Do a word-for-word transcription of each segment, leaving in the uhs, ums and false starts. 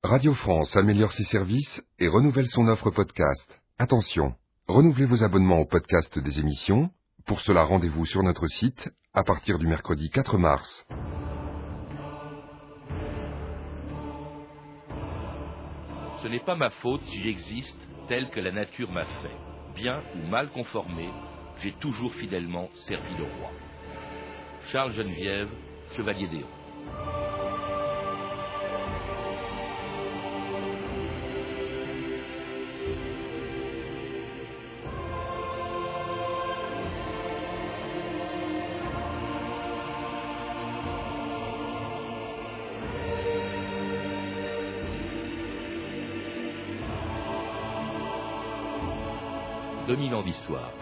Radio France améliore ses services et renouvelle son offre podcast. Attention, renouvelez vos abonnements au podcast des émissions. Pour cela, rendez-vous sur notre site à partir du mercredi quatre mars. Ce n'est pas ma faute si j'existe tel que la nature m'a fait. Bien ou mal conformé, j'ai toujours fidèlement servi le roi. Charles Geneviève, Chevalier d'Éon. deux mille ans d'histoire.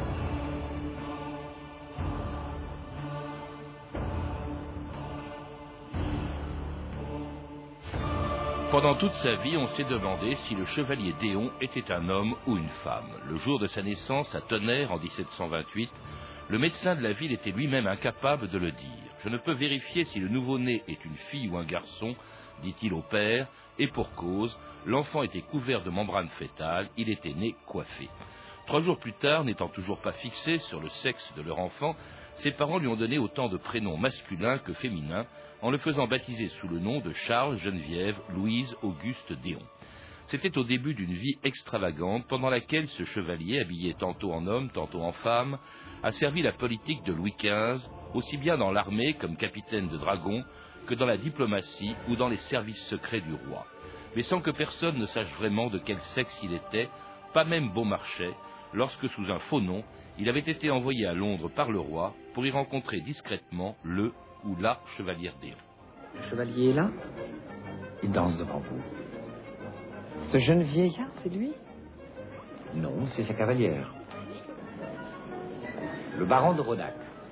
Pendant toute sa vie, on s'est demandé si le chevalier d'Éon était un homme ou une femme. Le jour de sa naissance, à Tonnerre, en dix-sept cent vingt-huit, le médecin de la ville était lui-même incapable de le dire. Je ne peux vérifier si le nouveau-né est une fille ou un garçon, dit-il au père, et pour cause, l'enfant était couvert de membrane fœtale, il était né coiffé. Trois jours plus tard, n'étant toujours pas fixés sur le sexe de leur enfant, ses parents lui ont donné autant de prénoms masculins que féminins, en le faisant baptiser sous le nom de Charles Geneviève Louise Auguste d'Éon. C'était au début d'une vie extravagante, pendant laquelle ce chevalier, habillé tantôt en homme, tantôt en femme, a servi la politique de Louis quinze, aussi bien dans l'armée comme capitaine de dragon, que dans la diplomatie ou dans les services secrets du roi. Mais sans que personne ne sache vraiment de quel sexe il était, pas même Beaumarchais, lorsque, sous un faux nom, il avait été envoyé à Londres par le roi pour y rencontrer discrètement le ou la chevalière d'Éon. Le chevalier est là? Il danse devant vous. Ce jeune vieillard, c'est lui? Non, c'est sa cavalière. Le baron de Rodach.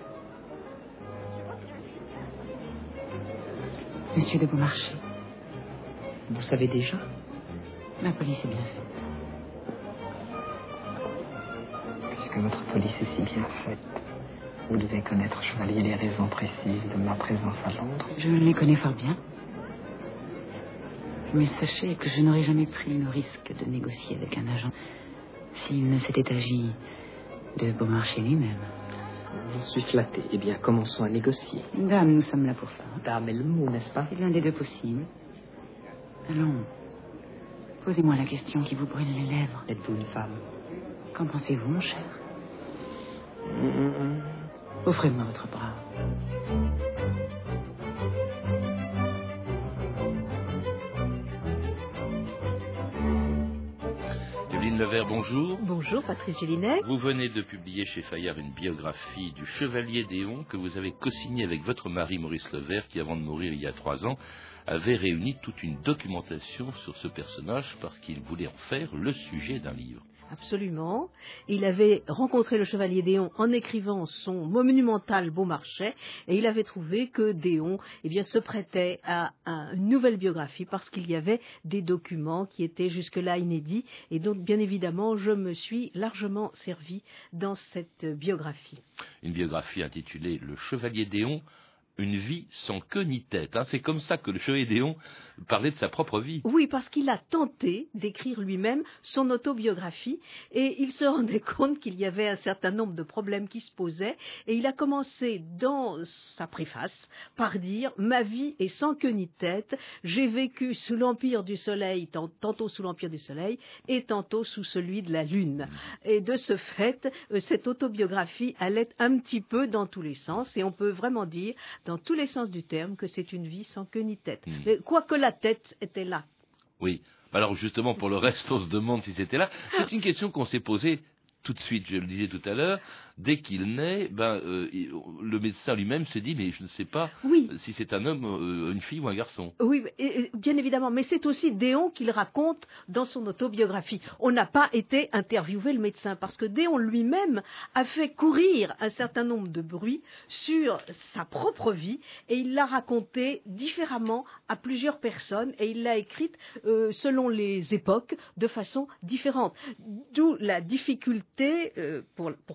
Monsieur de Beaumarchais, Vous savez déjà? ma police est bien faite. Puisque votre police est si bien faite, vous devez connaître, chevalier, les raisons précises de ma présence à Londres. Je les connais fort bien. Mais sachez que je n'aurais jamais pris le risque de négocier avec un agent s'il ne s'était agi de Beaumarchais lui-même. J'en suis flatté. Eh bien, commençons à négocier. Dame, nous sommes là pour ça. Dame est le mot, n'est-ce pas? C'est l'un des deux possibles. Allons, posez-moi la question qui vous brûle les lèvres. Êtes-vous une femme? Qu'en pensez-vous, mon cher? Mmh. Offrez-moi votre bras. Evelyne Levert, bonjour. Bonjour, Patrice Gélinet. Vous venez de publier chez Fayard une biographie du chevalier d'Éon que vous avez co-signée avec votre mari Maurice Levert, qui, avant de mourir il y a trois ans, avait réuni toute une documentation sur ce personnage parce qu'il voulait en faire le sujet d'un livre. Absolument. Il avait rencontré le chevalier d'Éon en écrivant son monumental Beaumarchais et il avait trouvé que d'Éon eh bien, se prêtait à, à une nouvelle biographie parce qu'il y avait des documents qui étaient jusque-là inédits et donc bien évidemment je me suis largement servi dans cette biographie. Une biographie intitulée « Le chevalier d'Éon ». Une vie sans queue ni tête. Hein. C'est comme ça que le chevalier d'Éon parlait de sa propre vie. Oui, parce qu'il a tenté d'écrire lui-même son autobiographie et il se rendait compte qu'il y avait un certain nombre de problèmes qui se posaient et il a commencé dans sa préface par dire « Ma vie est sans queue ni tête, j'ai vécu sous l'empire du soleil, tantôt sous l'empire du soleil et tantôt sous celui de la lune. » Et de ce fait, cette autobiographie allait un petit peu dans tous les sens et on peut vraiment dire dans tous les sens du terme, que c'est une vie sans queue ni tête. Mmh. Quoique la tête était là. Oui. Alors justement, pour le reste, on se demande si c'était là. C'est une question qu'on s'est posée tout de suite, je le disais tout à l'heure. Dès qu'il naît, ben, euh, le médecin lui-même se dit, mais je ne sais pas oui. si c'est un homme, euh, une fille ou un garçon. Oui, et, bien évidemment, mais c'est aussi d'Éon qu'il raconte dans son autobiographie. On n'a pas été interviewé le médecin, parce que d'Éon lui-même a fait courir un certain nombre de bruits sur sa propre vie, et il l'a raconté différemment à plusieurs personnes, et il l'a écrite euh, selon les époques, de façon différente. D'où la difficulté euh, pour, pour comprendre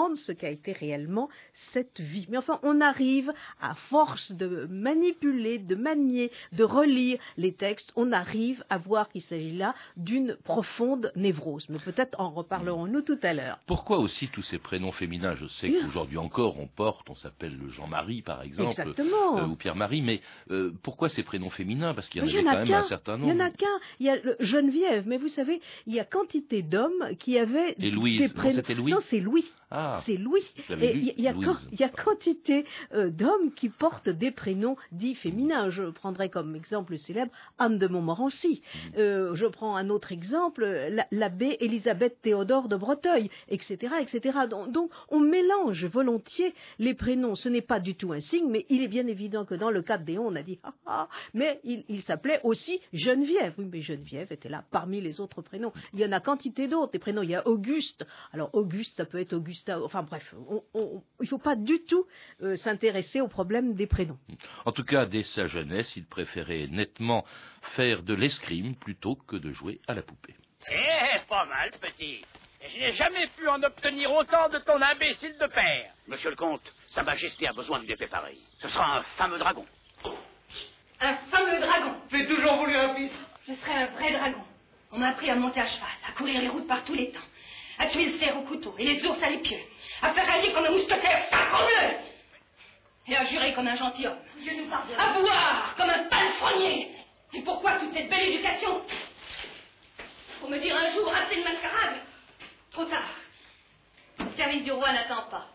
comprendre ce qu'a été réellement cette vie. Mais enfin, on arrive, à force de manipuler, de manier, de relire les textes, on arrive à voir qu'il s'agit là d'une profonde névrose. Mais peut-être en reparlerons-nous tout à l'heure. Pourquoi aussi tous ces prénoms féminins? Je sais qu'aujourd'hui encore on porte, on s'appelle le Jean-Marie par exemple, Exactement. Euh, ou Pierre-Marie, mais euh, pourquoi ces prénoms féminins? Parce qu'il y en Mais avait y en a quand même qu'un. un certain nombre. Il y en a qu'un. Il y a le Geneviève, mais vous savez, il y a quantité d'hommes qui avaient Et Louise, des non, prénoms. c'était Louis Non, c'est Louis. Ah, c'est Louis. je l'avais Et lu, il y a, Louise. quand- il y a quantité euh, d'hommes qui portent des prénoms dits féminins. Je prendrai comme exemple le célèbre Anne de Montmorency. Mmh. Euh, je prends un autre exemple, la- l'abbé Élisabeth Théodore de Breteuil, et cetera, et cetera. Donc, donc, on mélange volontiers les prénoms. Ce n'est pas du tout un signe, mais il est bien évident que dans le cas de Déon, on a dit ah ah, mais il, il s'appelait aussi Geneviève. Oui, mais Geneviève était là parmi les autres prénoms. Il y en a quantité d'autres. Des prénoms, il y a Auguste. Alors Auguste, ça peut être Augustin. Enfin bref, on, on, il ne faut pas du tout euh, s'intéresser au problème des prénoms. En tout cas, dès sa jeunesse, il préférait nettement faire de l'escrime plutôt que de jouer à la poupée. Eh, pas mal, petit. Je n'ai jamais pu en obtenir autant de ton imbécile de père. Monsieur le comte, Sa Majesté a besoin d'une épée pareille. Ce sera un fameux dragon. Un fameux dragon. J'ai toujours voulu un fils. Je serai un vrai dragon. On m'a appris à monter à cheval, à courir les routes par tous les temps, à tuer le cerf au couteau et les ours à l'épieu, à faire râler comme un mousquetaire sacre-bleu et à jurer comme un gentilhomme. Dieu nous pardonne. À boire comme un palefrenier. Et pourquoi toute cette belle éducation? Pour me dire un jour assez de mascarade? Trop tard. Le service du roi n'attend pas.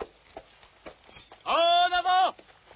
En avant!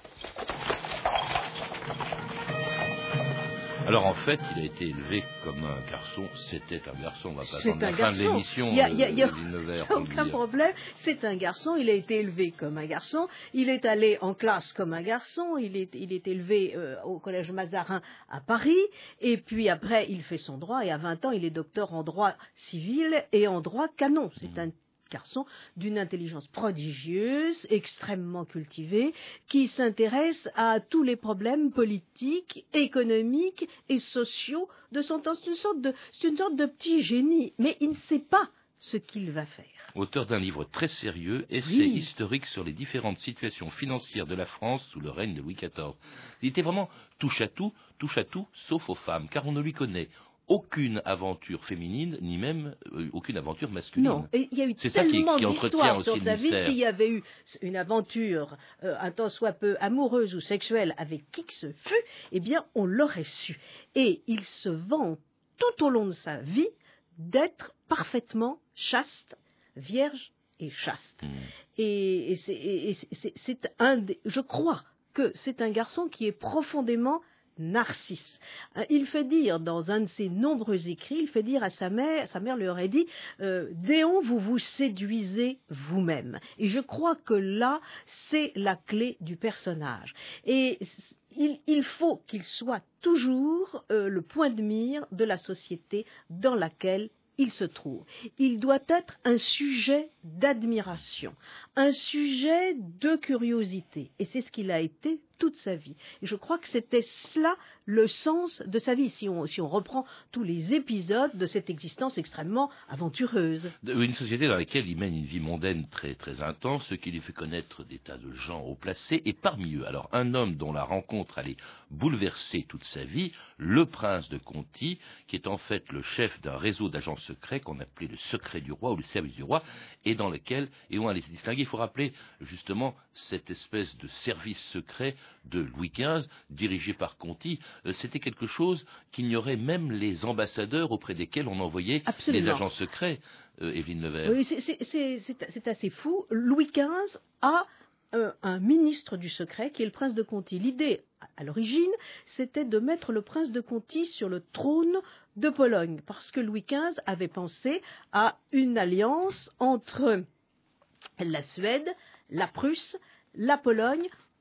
Alors en fait, il a été élevé comme un garçon. C'était un garçon. On va pas C'est attendre un la fin de garçon. l'émission. Il y a, il y a- il y a- euh, Villeneuve, il y a on aucun dit. problème. C'est un garçon. Il a été élevé comme un garçon. Il est allé en classe comme un garçon. Il est, il est élevé euh, au collège Mazarin à Paris. Et puis après, il fait son droit. Et à vingt ans, il est docteur en droit civil et en droit canon. C'est un garçon d'une intelligence prodigieuse, extrêmement cultivé, qui s'intéresse à tous les problèmes politiques, économiques et sociaux de son temps. C'est une sorte de, c'est une sorte de petit génie, mais il ne sait pas ce qu'il va faire. Auteur d'un livre très sérieux, essai Oui. historique sur les différentes situations financières de la France sous le règne de Louis quatorze. Il était vraiment touche à tout, touche à tout, sauf aux femmes, car on ne lui connaît aucune aventure féminine, ni même euh, aucune aventure masculine. Non, et il y a eu C'est ça qui- tellement qui entretient d'histoires aussi sur le sa vie. mystère. S'il y avait eu une aventure euh, un tant soit peu amoureuse ou sexuelle avec qui que ce fût, eh bien, on l'aurait su. Et il se vante tout au long de sa vie d'être parfaitement chaste, vierge et chaste. Mmh. Et, et c'est, et- et c'est- c'est un des- je crois que c'est un garçon qui est profondément narcisse. Euh, Il fait dire dans un de ses nombreux écrits, il fait dire à sa mère, sa mère lui aurait dit euh, Déon, vous vous séduisez vous-même. Et je crois que là, c'est la clé du personnage. Et il, il faut qu'il soit toujours euh, le point de mire de la société dans laquelle il se trouve. Il doit être un sujet d'admiration, un sujet de curiosité. Et c'est ce qu'il a été toute sa vie. Et je crois que c'était cela le sens de sa vie, si on, si on reprend tous les épisodes de cette existence extrêmement aventureuse. Une société dans laquelle il mène une vie mondaine très très intense, ce qui lui fait connaître des tas de gens haut placés, et parmi eux, alors un homme dont la rencontre allait bouleverser toute sa vie, le prince de Conti, qui est en fait le chef d'un réseau d'agents secrets qu'on appelait le secret du roi ou le service du roi, et dans lequel, et on allait se distinguer, il faut rappeler justement cette espèce de service secret de Louis quinze, dirigé par Conti. Euh, c'était quelque chose qu'ignoraient même les ambassadeurs auprès desquels on envoyait Absolument. les agents secrets, euh, Évelyne Levert. Oui, c'est- c'est- c'est c'est- c'est assez fou. Louis quinze a euh, un ministre du secret qui est le prince de Conti. L'idée, à- à l'origine, c'était de mettre le prince de Conti sur le trône de Pologne, parce que Louis quinze avait pensé à une alliance entre la Suède, la Prusse, la Pologne,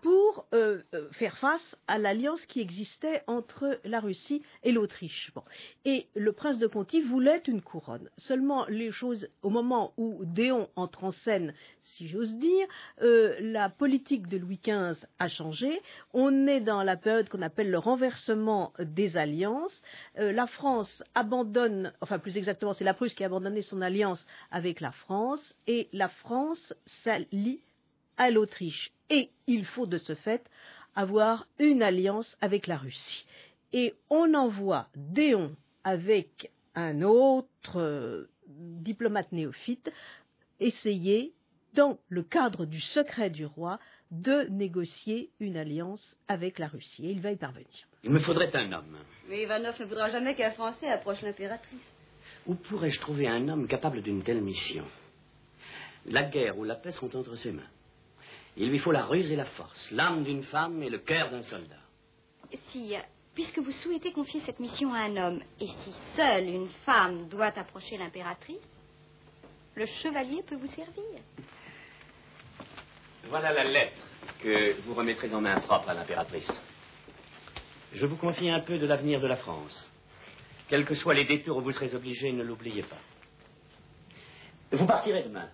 pour euh, euh, faire face à l'alliance qui existait entre la Russie et l'Autriche. Bon. Et le prince de Conti voulait une couronne. Seulement, les choses, au moment où Déon entre en scène, si j'ose dire, euh, la politique de Louis quinze a changé. On est dans la période qu'on appelle le renversement des alliances. Euh, la France abandonne, enfin plus exactement, c'est la Prusse qui a abandonné son alliance avec la France, et la France s'allie à l'Autriche. Et il faut de ce fait avoir une alliance avec la Russie. Et on envoie Déon avec un autre euh, diplomate néophyte essayer, dans le cadre du secret du roi, de négocier une alliance avec la Russie. Et il va y parvenir. Il me faudrait un homme. Mais Ivanov ne voudra jamais qu'un Français approche l'impératrice. Où pourrais-je trouver un homme capable d'une telle mission? La guerre ou la paix sont entre ses mains. Il lui faut la ruse et la force, l'âme d'une femme et le cœur d'un soldat. Si, puisque vous souhaitez confier cette mission à un homme, et si seule une femme doit approcher l'impératrice, le chevalier peut vous servir. Voilà la lettre que vous remettrez en main propre à l'impératrice. Je vous confie un peu de l'avenir de la France. Quels que soient les détours où vous serez obligés, ne l'oubliez pas. Vous partirez demain.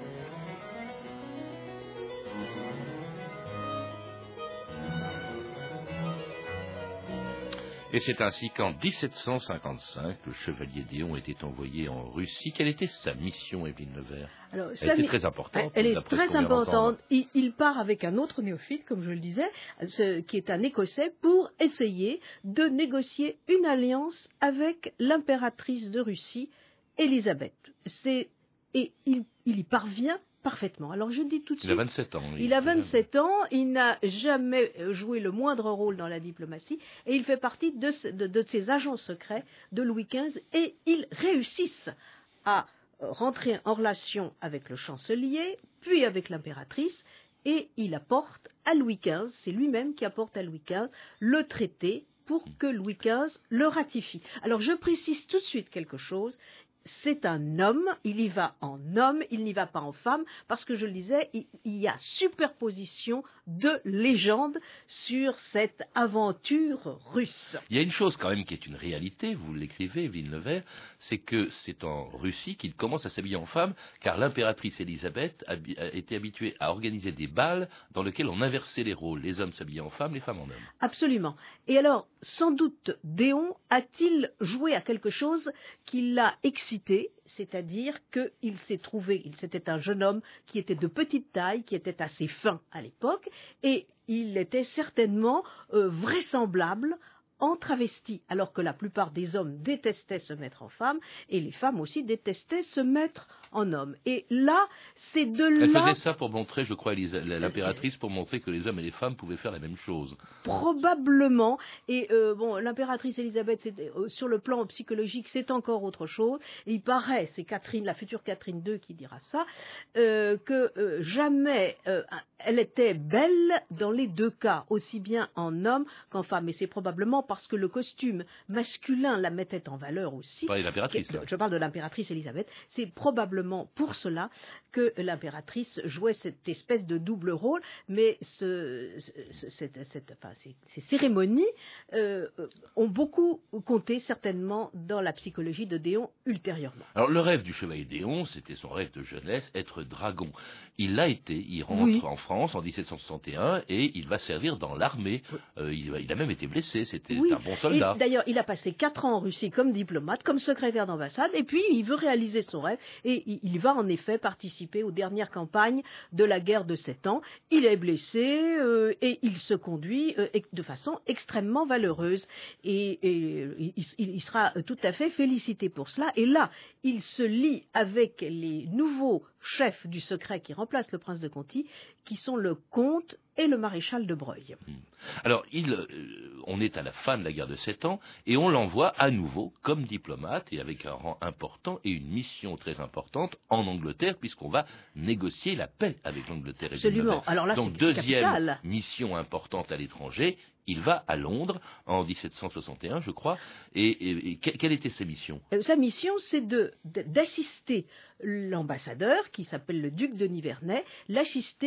Et c'est ainsi qu'en dix-sept cent cinquante-cinq, le chevalier Déon était envoyé en Russie. Quelle était sa mission, Evelyne Levert? Alors, Elle était très importante. Elle est très importante. Il, il part avec un autre néophyte, comme je le disais, ce, qui est un Écossais, pour essayer de négocier une alliance avec l'impératrice de Russie, Élisabeth. C'est, et il, il y parvient parfaitement. Alors je dis tout de suite... Il a vingt-sept ans. Il, il a vingt-sept ans, il n'a jamais joué le moindre rôle dans la diplomatie, et il fait partie de, de, de ces agents secrets de Louis quinze, et ils réussissent à rentrer en relation avec le chancelier, puis avec l'impératrice, et il apporte à Louis quinze, c'est lui-même qui apporte à Louis quinze le traité pour que Louis quinze le ratifie. Alors je précise tout de suite quelque chose. C'est un homme, il y va en homme, il n'y va pas en femme, parce que je le disais, il, il y a superposition de légendes sur cette aventure russe. Il y a une chose quand même qui est une réalité, vous l'écrivez, Evelyne Levert, c'est que c'est en Russie qu'il commence à s'habiller en femme, car l'impératrice Élisabeth a été habituée à organiser des bals dans lesquels on inversait les rôles, les hommes s'habillaient en femmes, les femmes en hommes. Absolument. Et alors, sans doute, Déon a-t-il joué à quelque chose qui l'a excité, c'est-à-dire qu'il s'est trouvé, il c'était un jeune homme qui était de petite taille, qui était assez fin à l'époque, et il était certainement euh, vraisemblable en travesti, alors que la plupart des hommes détestaient se mettre en femme, et les femmes aussi détestaient se mettre en homme. Et là, c'est de là... Elle faisait ça pour montrer, je crois, l'impératrice, pour montrer que les hommes et les femmes pouvaient faire la même chose. Probablement. Et euh, bon, l'impératrice Élisabeth, euh, sur le plan psychologique, c'est encore autre chose. Et il paraît, c'est Catherine, la future Catherine deux qui dira ça, euh, que euh, jamais euh, elle était belle dans les deux cas, aussi bien en homme qu'en femme. Et c'est probablement parce que le costume masculin la mettait en valeur aussi. Pas l'impératrice. Je parle de l'impératrice Élisabeth. C'est probablement pour cela que l'impératrice jouait cette espèce de double rôle, mais ce, ce, cette, cette, enfin, ces, ces cérémonies euh, ont beaucoup compté certainement dans la psychologie de Déon ultérieurement. Alors le rêve du chevalier Déon, c'était son rêve de jeunesse, être dragon. Il l'a été, il rentre oui. en France en dix-sept cent soixante et un et il va servir dans l'armée. Oui. Euh, il, il a même été blessé, c'était oui. un bon soldat. D'ailleurs, il a passé quatre ans en Russie comme diplomate, comme secrétaire d'ambassade, et puis il veut réaliser son rêve, et il, il va en effet participer aux dernières campagnes de la guerre de Sept Ans. Il est blessé euh, et il se conduit euh, de façon extrêmement valeureuse, et, et il, il sera tout à fait félicité pour cela. Et là, il se lie avec les nouveaux chefs du secret qui remplacent le prince de Conti, qui sont le comte et le maréchal de Broglie. Alors, il, euh, on est à la fin de la guerre de Sept Ans, et on l'envoie à nouveau comme diplomate, et avec un rang important et une mission très importante en Angleterre, puisqu'on va négocier la paix avec l'Angleterre. Absolument. Alors là, donc, c'est deuxième capital. mission importante à l'étranger, il va à Londres en dix-sept cent soixante et un, je crois. Et, et, et quelle était sa mission ? Sa mission, c'est de, d'assister l'ambassadeur, qui s'appelle le duc de Nivernais, l'assister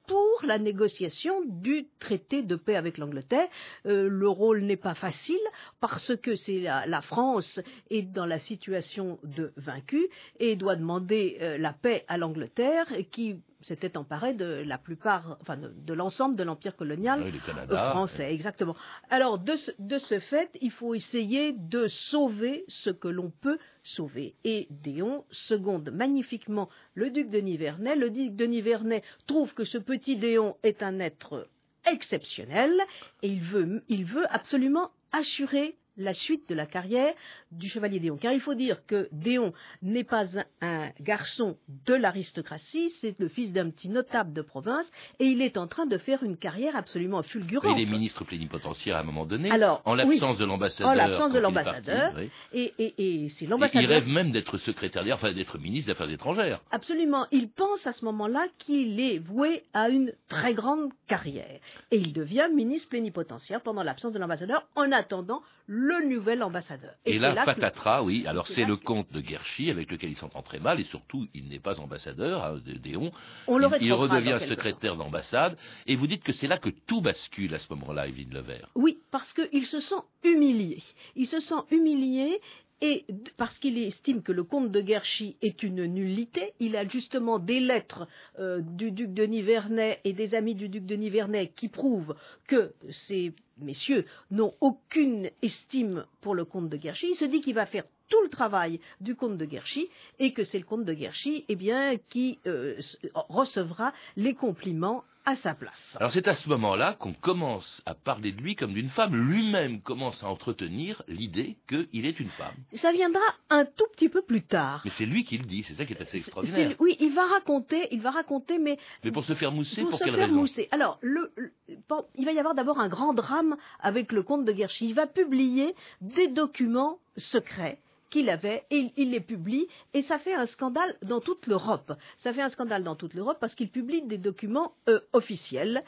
pour la négociation du traité de paix avec l'Angleterre. Euh, le rôle n'est pas facile parce que c'est la, la France est dans la situation de vaincu et doit demander euh, la paix à l'Angleterre qui s'était emparé de la plupart, enfin de, de l'ensemble de l'empire colonial oui, Canada, français, oui. exactement. Alors de ce, de ce fait, il faut essayer de sauver ce que l'on peut sauver. Et Déon seconde magnifiquement le duc de Nivernais. Le duc de Nivernais trouve que ce petit Déon est un être exceptionnel et il veut, il veut absolument assurer la suite de la carrière du chevalier Déon. Car il faut dire que Déon n'est pas un, un garçon de l'aristocratie, c'est le fils d'un petit notable de province, et il est en train de faire une carrière absolument fulgurante. Il est ministre plénipotentiaire à un moment donné, Alors, en l'absence oui, de l'ambassadeur. En l'absence de quand il est l'ambassadeur, parti, oui. et, et, et c'est l'ambassadeur... Il rêve même d'être secrétaire, enfin d'être ministre des Affaires étrangères. Absolument, il pense à ce moment-là qu'il est voué à une très grande carrière, et il devient ministre plénipotentiaire pendant l'absence de l'ambassadeur, en attendant le nouvel ambassadeur. Et, et là, là, patatras, que... oui, alors c'est le que... comte de Guerchy avec lequel il s'entend très mal, et surtout, il n'est pas ambassadeur hein, de Déon. On il, il redevient secrétaire d'ambassade, et vous dites que c'est là que tout bascule à ce moment-là, Évelyne Levert. Oui, parce qu'il se sent humilié. Il se sent humilié. Et parce qu'il estime que le comte de Guerchy est une nullité, il a justement des lettres euh, du duc de Nivernais et des amis du duc de Nivernais qui prouvent que ces messieurs n'ont aucune estime pour le comte de Guerchy. Il se dit qu'il va faire tout le travail du comte de Guerchy et que c'est le comte de Guerchy eh bien, qui euh, recevra les compliments à sa place. Alors c'est à ce moment-là qu'on commence à parler de lui comme d'une femme. Lui-même commence à entretenir l'idée qu'il est une femme. Ça viendra un tout petit peu plus tard. Mais c'est lui qui le dit, c'est ça qui est assez extraordinaire. C'est, oui, il va raconter, il va raconter, mais... Mais pour se faire mousser, pour, pour se quelle faire raison mousser. Alors, le, le, bon, il va y avoir d'abord un grand drame avec le comte de Guerchy. Il va publier des documents secrets qu'il avait, et il, il les publie, et ça fait un scandale dans toute l'Europe. Ça fait un scandale dans toute l'Europe parce qu'il publie des documents euh, officiels,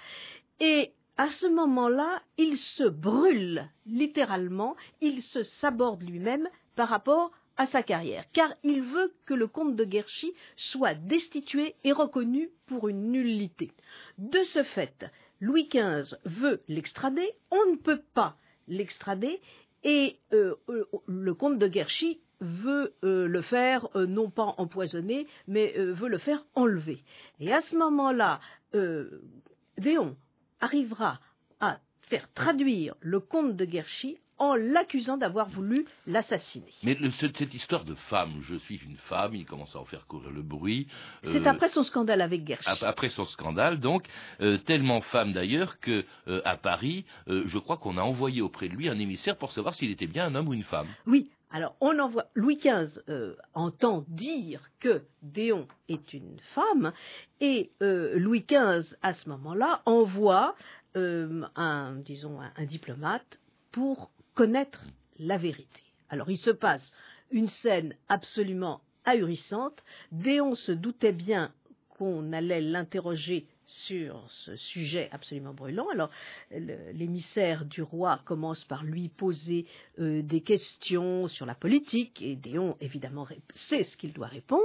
et à ce moment-là, il se brûle, littéralement, il se saborde lui-même par rapport à sa carrière, car il veut que le comte de Guerchy soit destitué et reconnu pour une nullité. De ce fait, Louis quinze veut l'extrader, on ne peut pas l'extrader, et euh, euh, le comte de Guerchy veut euh, le faire, euh, non pas empoisonner, mais euh, veut le faire enlever. Et à ce moment-là, euh, Déon arrivera à faire traduire le comte de Guerchy en l'accusant d'avoir voulu l'assassiner. Mais le, cette, cette histoire de femme, je suis une femme, il commence à en faire courir le bruit. C'est euh, après son scandale avec Guerchy. Après son scandale, donc, euh, tellement femme d'ailleurs que euh, à Paris, euh, je crois qu'on a envoyé auprès de lui un émissaire pour savoir s'il était bien un homme ou une femme. Oui, alors on envoie. Louis quinze euh, entend dire que Déon est une femme, et euh, Louis quinze à ce moment-là envoie euh, un, disons, un, un diplomate pour connaître la vérité. Alors il se passe une scène absolument ahurissante. Déon se doutait bien qu'on allait l'interroger sur ce sujet absolument brûlant. Alors le, l'émissaire du roi commence par lui poser euh, des questions sur la politique, et Déon évidemment sait ce qu'il doit répondre.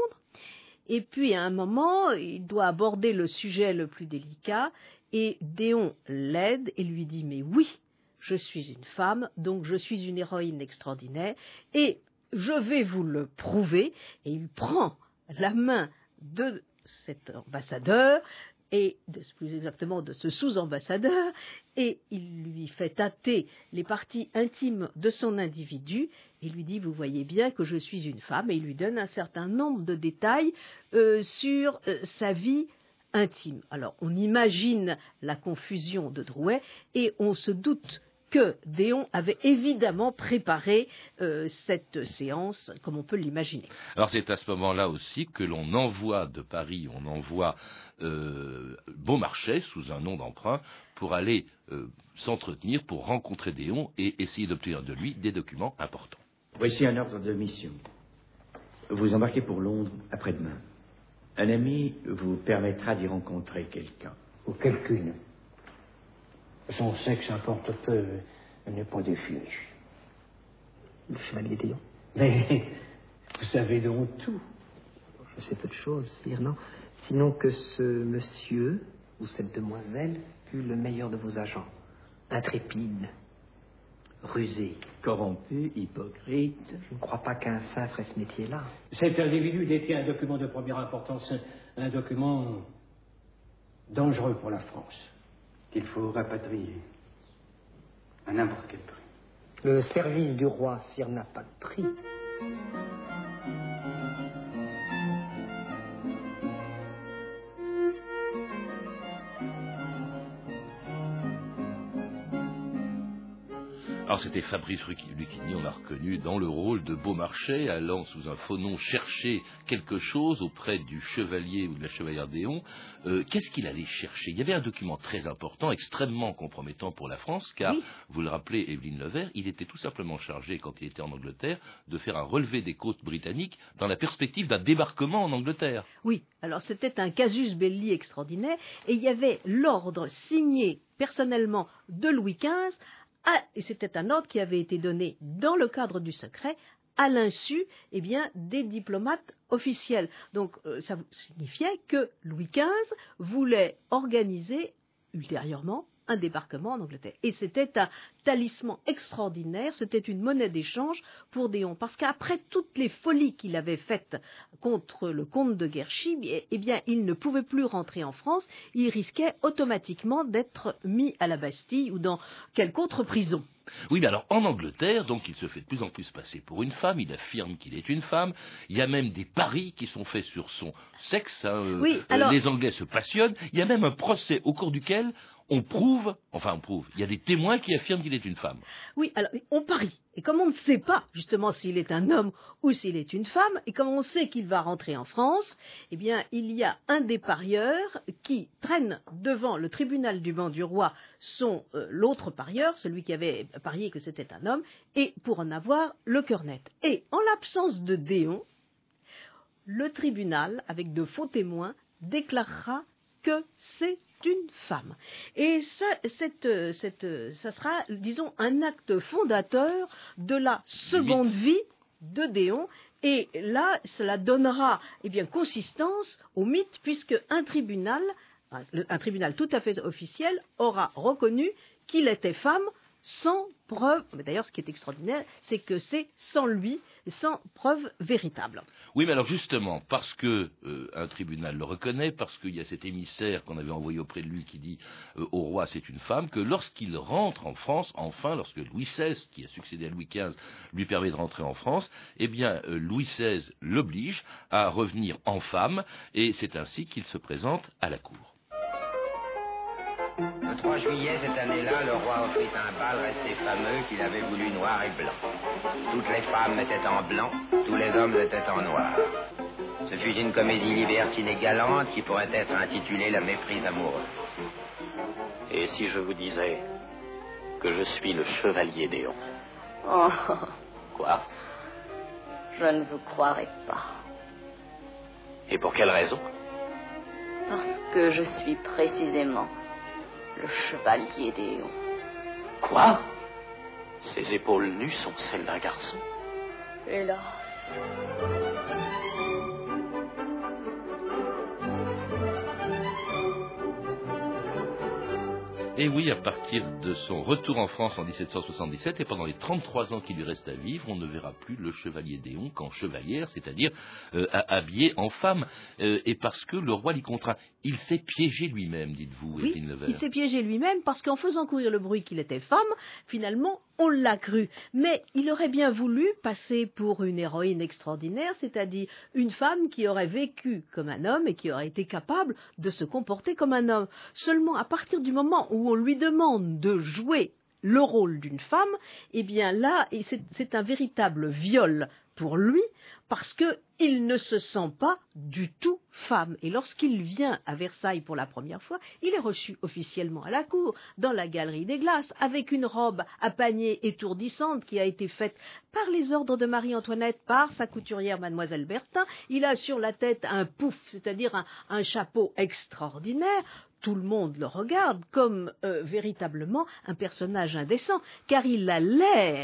Et puis à un moment, il doit aborder le sujet le plus délicat, et Déon l'aide et lui dit « Mais oui, je suis une femme, donc je suis une héroïne extraordinaire, et je vais vous le prouver. » Et il prend la main de cet ambassadeur, et de, plus exactement de ce sous-ambassadeur, et il lui fait tâter les parties intimes de son individu, et lui dit « Vous voyez bien que je suis une femme », et il lui donne un certain nombre de détails euh, sur euh, sa vie intime. Alors on imagine la confusion de Drouet, et on se doute que Déon avait évidemment préparé euh, cette séance, comme on peut l'imaginer. Alors c'est à ce moment-là aussi que l'on envoie de Paris, on envoie euh, Beaumarchais sous un nom d'emprunt pour aller euh, s'entretenir, pour rencontrer Déon et essayer d'obtenir de lui des documents importants. Voici un ordre de mission. Vous embarquez pour Londres après-demain. Un ami vous permettra d'y rencontrer quelqu'un. Ou quelqu'une. Son sexe importe peu, elle n'est pas définie. Le chevalier Déon. Mais vous savez donc tout. Je sais peu de choses, sire, non. Sinon que ce monsieur où cette demoiselle fut le meilleur de vos agents. Intrépide, rusé. Corrompu, hypocrite. Je ne crois pas qu'un saint ferait ce métier-là. Cet individu détient un document de première importance, un, un document dangereux pour la France, qu'il faut rapatrier à n'importe quel prix. Le service du roi, sire, n'a pas de prix. Alors c'était Fabrice Lucchini, on l'a reconnu, dans le rôle de Beaumarchais, allant sous un faux nom chercher quelque chose auprès du chevalier ou de la chevalière d'Éon. Euh, qu'est-ce qu'il allait chercher? Il y avait un document très important, extrêmement compromettant pour la France, car, oui. Vous le rappelez, Évelyne Levert, il était tout simplement chargé, quand il était en Angleterre, de faire un relevé des côtes britanniques dans la perspective d'un débarquement en Angleterre. Oui, alors c'était un casus belli extraordinaire, et il y avait l'ordre signé personnellement de Louis quinze. Ah, et c'était un ordre qui avait été donné dans le cadre du secret à l'insu eh bien, des diplomates officiels. Donc euh, ça signifiait que Louis quinze voulait organiser ultérieurement un débarquement en Angleterre. Et c'était un talisman extraordinaire, c'était une monnaie d'échange pour Déon. Parce qu'après toutes les folies qu'il avait faites contre le comte de Guerchy, eh bien, il ne pouvait plus rentrer en France, il risquait automatiquement d'être mis à la Bastille ou dans quelque autre prison. Oui, mais alors en Angleterre, donc il se fait de plus en plus passer pour une femme, il affirme qu'il est une femme, il y a même des paris qui sont faits sur son sexe, hein, oui, alors... euh, les Anglais se passionnent, il y a même un procès au cours duquel on prouve, enfin on prouve, il y a des témoins qui affirment qu'il est une femme. Oui, alors on parie, et comme on ne sait pas justement s'il est un homme ou s'il est une femme, et comme on sait qu'il va rentrer en France, eh bien il y a un des parieurs qui traîne devant le tribunal du banc du roi son euh, l'autre parieur, celui qui avait parié que c'était un homme, et pour en avoir le cœur net. Et en l'absence de Déon, le tribunal, avec de faux témoins, déclarera que c'est une femme. Et ça, cette, cette, ça sera, disons, un acte fondateur de la seconde vie de Déon. Et là, cela donnera eh bien, consistance au mythe, puisque un tribunal, un tribunal tout à fait officiel, aura reconnu qu'il était femme sans preuve. Mais d'ailleurs, ce qui est extraordinaire, c'est que c'est sans lui, sans preuve véritable. Oui, mais alors justement, parce que euh, un tribunal le reconnaît, parce qu'il y a cet émissaire qu'on avait envoyé auprès de lui qui dit euh, au roi c'est une femme, que lorsqu'il rentre en France, enfin, lorsque Louis seize, qui a succédé à Louis quinze, lui permet de rentrer en France, eh bien euh, Louis seize l'oblige à revenir en femme, et c'est ainsi qu'il se présente à la cour. Le trois juillet cette année-là, le roi offrit un bal resté fameux qu'il avait voulu noir et blanc. Toutes les femmes étaient en blanc, tous les hommes étaient en noir. Ce fut une comédie libertine et galante qui pourrait être intitulée La méprise amoureuse. Et si je vous disais que je suis le chevalier d'Éon? Oh. Quoi? Je ne vous croirais pas. Et pour quelle raison? Parce que je suis précisément le chevalier d'Éon. Quoi? Ses épaules nues sont celles d'un garçon? Hélas. Et oui, à partir de son retour en France en dix-sept cent soixante-dix-sept, et pendant les trente-trois ans qui lui restent à vivre, on ne verra plus le chevalier d'Éon qu'en chevalière, c'est-à-dire euh, habillé en femme, euh, et parce que le roi l'y contraint. Il s'est piégé lui-même, dites-vous, oui, Évelyne Levert. Il s'est piégé lui-même parce qu'en faisant courir le bruit qu'il était femme, finalement, on l'a cru. Mais il aurait bien voulu passer pour une héroïne extraordinaire, c'est-à-dire une femme qui aurait vécu comme un homme et qui aurait été capable de se comporter comme un homme. Seulement, à partir du moment où on lui demande de jouer le rôle d'une femme, eh bien là, c'est, c'est un véritable viol pour lui, parce qu'il ne se sent pas du tout femme. Et lorsqu'il vient à Versailles pour la première fois, il est reçu officiellement à la cour, dans la galerie des glaces, avec une robe à panier étourdissante qui a été faite par les ordres de Marie-Antoinette, par sa couturière Mademoiselle Bertin. Il a sur la tête un pouf, c'est-à-dire un, un chapeau extraordinaire. Tout le monde le regarde comme euh, véritablement un personnage indécent, car il a l'air,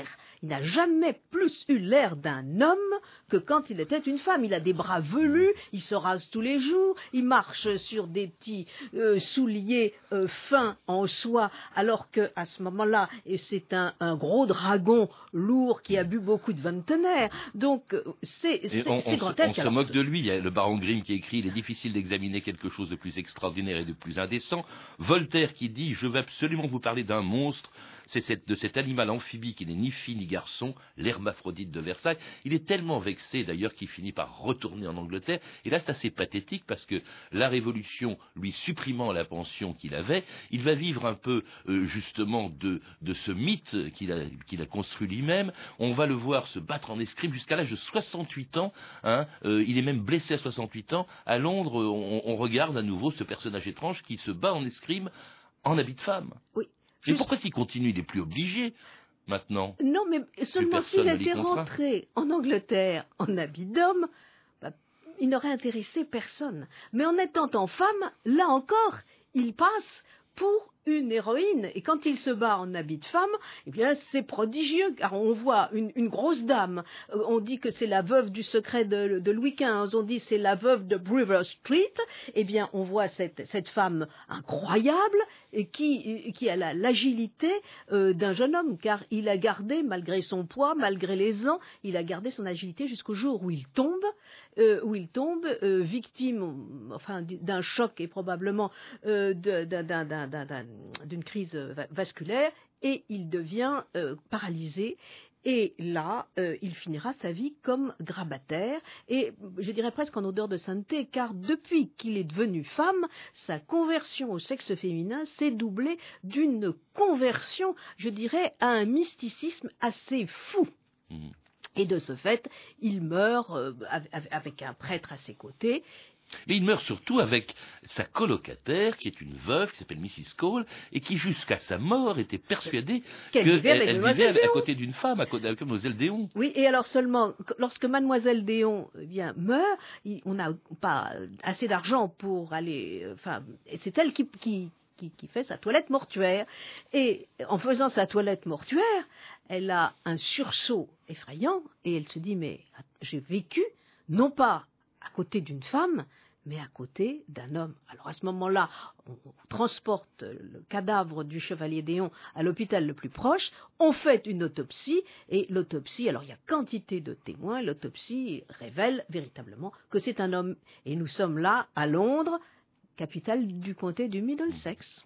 il n'a jamais plus eu l'air d'un homme que quand il était une femme. Il a des bras velus, il se rase tous les jours, il marche sur des petits euh, souliers euh, fins en soie, alors qu'à ce moment-là, et c'est un, un gros dragon lourd qui a bu beaucoup de Vantenaire. Donc, c'est, c'est, on, c'est on grotesque. Se, on se moque de lui. Il y a le baron Grimm qui écrit « Il est difficile d'examiner quelque chose de plus extraordinaire et de plus indécent ». Voltaire qui dit « Je veux absolument vous parler d'un monstre ». C'est cette, de cet animal amphibie qui n'est ni fille ni garçon, l'hermaphrodite de Versailles. Il est tellement vexé d'ailleurs qu'il finit par retourner en Angleterre. Et là, c'est assez pathétique parce que la Révolution, lui supprimant la pension qu'il avait, il va vivre un peu euh, justement de, de ce mythe qu'il a, qu'il a construit lui-même. On va le voir se battre en escrime jusqu'à l'âge de soixante-huit ans. Hein. Euh, il est même blessé à soixante-huit ans. À Londres, on, on regarde à nouveau ce personnage étrange qui se bat en escrime en habit de femme. Oui. Mais pourquoi s'il continue, il n'est plus obligé maintenant? Non, mais seulement s'il était rentré en Angleterre en habit d'homme, bah, il n'aurait intéressé personne. Mais en étant en femme, là encore, il passe pour une héroïne. Et quand il se bat en habit de femme, eh bien, c'est prodigieux, car on voit une, une grosse dame. On dit que c'est la veuve du secret de, de Louis quinze. On dit que c'est la veuve de Brewer Street. Eh bien, on voit cette, cette femme incroyable et qui, qui a la, l'agilité euh, d'un jeune homme, car il a gardé, malgré son poids, malgré les ans, il a gardé son agilité jusqu'au jour où il tombe, euh, où il tombe, euh, victime, enfin, d'un choc et probablement euh, de, d'un, d'un, d'un, d'un d'une crise vasculaire, et il devient euh, paralysé. Et là, euh, il finira sa vie comme grabataire, et je dirais presque en odeur de sainteté, car depuis qu'il est devenu femme, sa conversion au sexe féminin s'est doublée d'une conversion, je dirais, à un mysticisme assez fou. Mmh. Et de ce fait, il meurt euh, avec un prêtre à ses côtés. Et il meurt surtout avec sa colocataire, qui est une veuve, qui s'appelle missus Cole, et qui, jusqu'à sa mort, était persuadée qu'elle vivait, elle, elle vivait à côté d'une femme, à côté de Mademoiselle Déon. Oui, et alors seulement, lorsque Mademoiselle Déon eh bien, meurt, on n'a pas assez d'argent pour aller... Enfin, c'est elle qui... qui Qui, qui fait sa toilette mortuaire. Et en faisant sa toilette mortuaire, elle a un sursaut effrayant et elle se dit, mais j'ai vécu, non pas à côté d'une femme, mais à côté d'un homme. Alors à ce moment-là, on transporte le cadavre du chevalier Déon à l'hôpital le plus proche, on fait une autopsie, et l'autopsie, alors il y a quantité de témoins, l'autopsie révèle véritablement que c'est un homme. Et nous sommes là, à Londres, capitale du comté du Middlesex.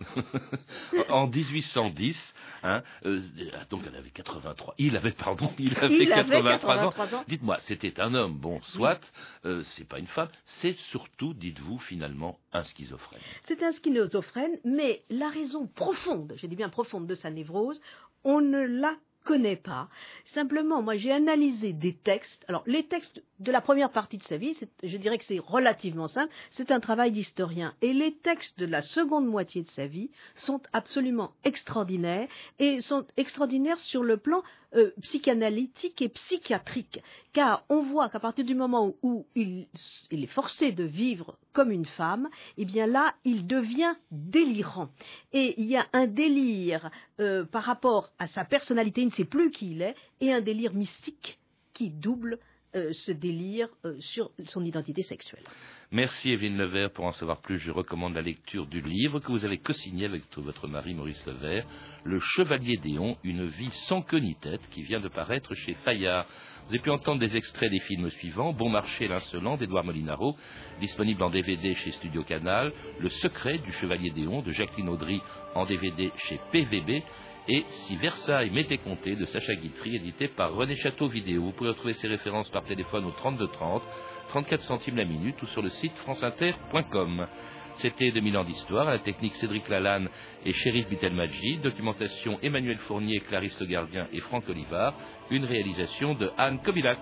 En dix-huit cent dix, hein, euh, donc elle avait quatre-vingt-trois, il avait, pardon, il avait, il quatre-vingt-trois, avait quatre-vingt-trois ans. ans. Dites-moi, c'était un homme, bon, soit, euh, c'est pas une femme, c'est surtout, dites-vous, finalement, un schizophrène. C'est un schizophrène, mais la raison profonde, je dis bien profonde, de sa névrose, on ne la connais pas. Simplement, moi, j'ai analysé des textes. Alors, les textes de la première partie de sa vie, c'est, je dirais que c'est relativement simple. C'est un travail d'historien. Et les textes de la seconde moitié de sa vie sont absolument extraordinaires, et sont extraordinaires sur le plan euh, psychanalytique et psychiatrique. Car on voit qu'à partir du moment où, où il, il est forcé de vivre comme une femme, eh bien là, il devient délirant. Et il y a un délire euh, par rapport à sa personnalité, il ne sait plus qui il est, et un délire mystique qui double euh, ce délire euh, sur son identité sexuelle. Merci Evelyne Levert. Pour en savoir plus, je recommande la lecture du livre que vous avez co-signé avec votre mari Maurice Levert, Le Chevalier Déon, une vie sans queue ni tête, qui vient de paraître chez Fayard. Vous avez pu entendre des extraits des films suivants: Bon marché l'insolent d'Édouard Molinaro, disponible en D V D chez Studio Canal, Le Secret du Chevalier Déon de Jacqueline Audry en D V D chez P V B, et Si Versailles m'était compté de Sacha Guitry, édité par René Château Vidéo. Vous pouvez retrouver ces références par téléphone au trente-deux trente, trente-quatre centimes la minute, ou sur le site franceinter point com. C'était deux mille ans d'histoire, à la technique Cédric Lalanne et Chérif Bitelmadji, documentation Emmanuel Fournier, Clarisse Le Gardien et Franck Olivard, une réalisation de Anne Kobilac.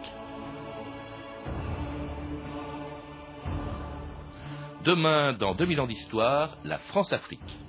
Demain, dans deux mille ans d'histoire, la France-Afrique.